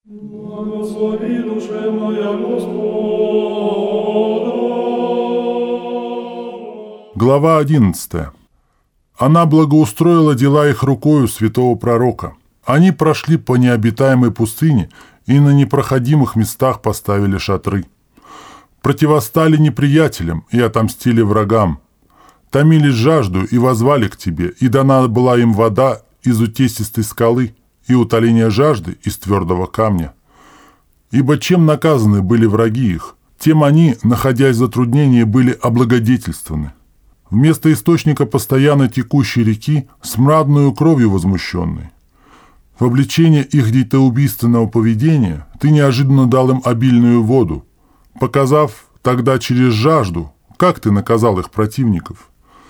Благослови душе моя Господа. Глава 11. Она благоустроила дела их рукою святого пророка. Они прошли по необитаемой пустыне и на непроходимых местах поставили шатры. Противостали неприятелям и отомстили врагам. Томились жажду и возвали к тебе, и дана была им вода из утесистой скалы и утоление жажды из твердого камня. Ибо чем наказаны были враги их, тем они, находясь в затруднении, были облагодетельствованы. Вместо источника постоянно текущей реки смрадную кровью возмущенной. В обличение их детоубийственного поведения ты неожиданно дал им обильную воду, показав тогда через жажду, как ты наказал их противников.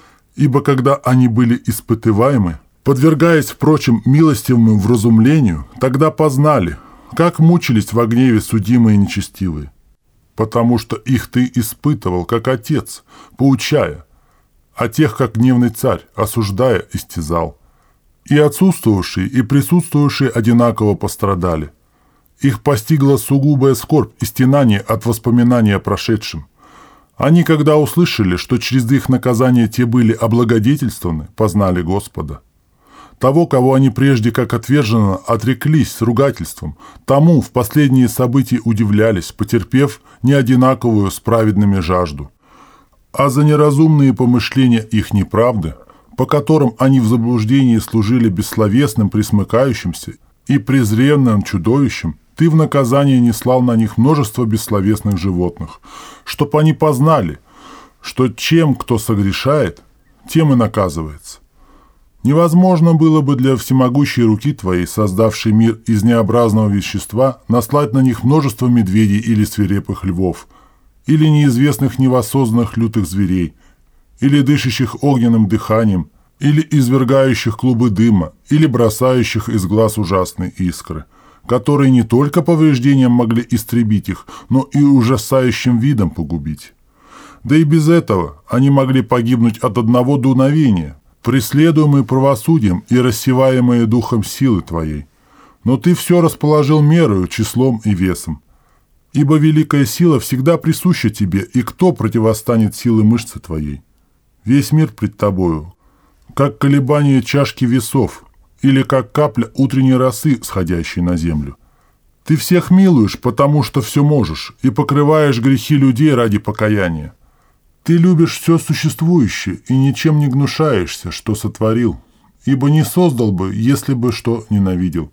Ибо когда они были испытываемы, подвергаясь, впрочем, милостивому вразумлению, тогда познали, как мучились во гневе судимые нечестивые. Потому что их ты испытывал, как отец, поучая, а тех, как гневный царь, осуждая, истязал. И отсутствовавшие, и присутствовавшие одинаково пострадали. Их постигла сугубая скорбь и стенание от воспоминания о прошедшем. Они, когда услышали, что через их наказание те были облагодетельствованы, познали Господа. Того, кого они прежде как отверженно отреклись с ругательством, тому в последние события удивлялись, потерпев неодинаковую с праведными жажду. А за неразумные помышления их неправды, по которым они в заблуждении служили бессловесным присмыкающимся и презренным чудовищем, ты в наказание неслал на них множество бессловесных животных, чтоб они познали, что чем кто согрешает, тем и наказывается. Невозможно было бы для всемогущей руки твоей, создавшей мир из необразного вещества, наслать на них множество медведей или свирепых львов, или неизвестных невоссозданных лютых зверей, или дышащих огненным дыханием, или извергающих клубы дыма, или бросающих из глаз ужасные искры, которые не только повреждением могли истребить их, но и ужасающим видом погубить. Да и без этого они могли погибнуть от одного дуновения, преследуемые правосудием и рассеваемые духом силы твоей. Но ты все расположил мерою, числом и весом. Ибо великая сила всегда присуща тебе, и кто противостанет силе мышцы твоей? Весь мир пред тобою, как колебание чашки весов, или как капля утренней росы, сходящей на землю. Ты всех милуешь, потому что все можешь, и покрываешь грехи людей ради покаяния. Ты любишь все существующее и ничем не гнушаешься, что сотворил, ибо не создал бы, если бы что ненавидел.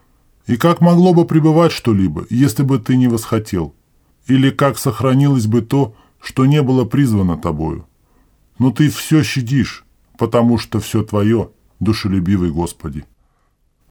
И как могло бы пребывать что-либо, если бы ты не восхотел? Или как сохранилось бы то, что не было призвано тобою? Но ты все щадишь, потому что все твое, душелюбивый Господи.